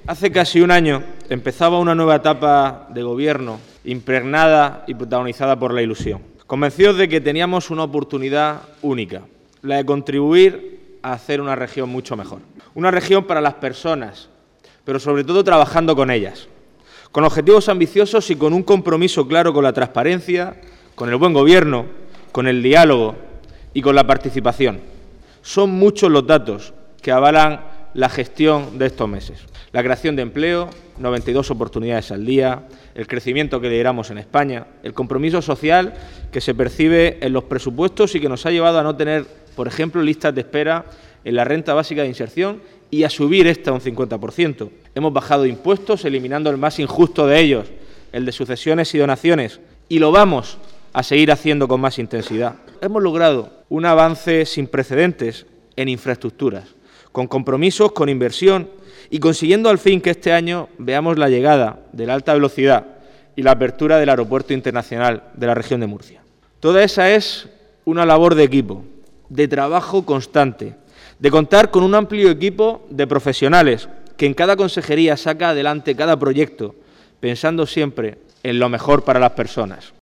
Hace casi un año empezaba una nueva etapa de gobierno impregnada y protagonizada por la ilusión, convencidos de que teníamos una oportunidad única, la de contribuir a hacer una región mucho mejor. Una región para las personas, pero sobre todo trabajando con ellas, con objetivos ambiciosos y con un compromiso claro con la transparencia, con el buen gobierno, con el diálogo y con la participación. Son muchos los datos que avalan la gestión de estos meses. La creación de empleo, 92 oportunidades al día, el crecimiento que lideramos en España, el compromiso social que se percibe en los presupuestos y que nos ha llevado a no tener, por ejemplo, listas de espera en la renta básica de inserción y a subir esta un 50%. Hemos bajado impuestos, eliminando el más injusto de ellos, el de sucesiones y donaciones, y lo vamos a seguir haciendo con más intensidad. Hemos logrado un avance sin precedentes en infraestructuras, con compromisos, con inversión y consiguiendo al fin que este año veamos la llegada de la alta velocidad y la apertura del Aeropuerto Internacional de la región de Murcia. Toda esa es una labor de equipo, de trabajo constante, de contar con un amplio equipo de profesionales que en cada consejería saca adelante cada proyecto, pensando siempre en lo mejor para las personas.